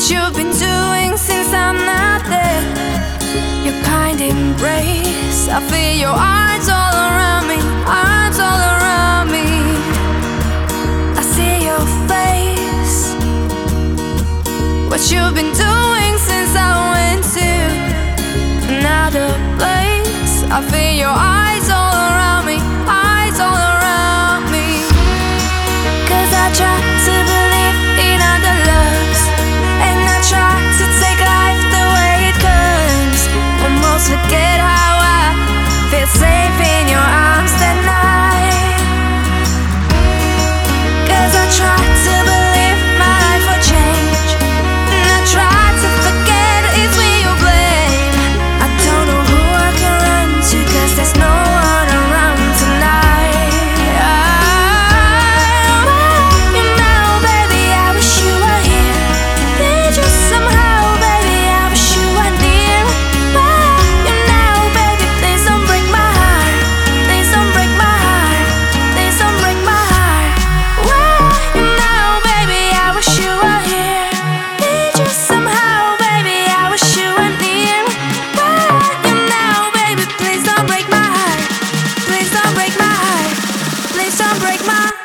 you've been doing since I'm not there. Your kind embrace, I feel your arms all around me, arms all around me. I see your face, what you've been doing since I went to another place. I feel your eyes all around me, eyes all around me. 'Cause I try to believe in other loves, and I try to take life the way it comes. Almost forget how I feel safe in your arms that night. 'Cause I try to believe my life will change, and I try to forget it's me you blame. I don't know who I can run to, 'cause there's no one around tonight. You know, baby, I wish you were here. Need you somehow, baby, I wish you were near. You know, baby, please don't break my heart. Please don't break my heart. Please don't break my heart. You know, baby, I wish you were here. Need you somehow, baby, I wish you were near. You know, baby, please don't break my heart. Please don't break my heart. Please don't break my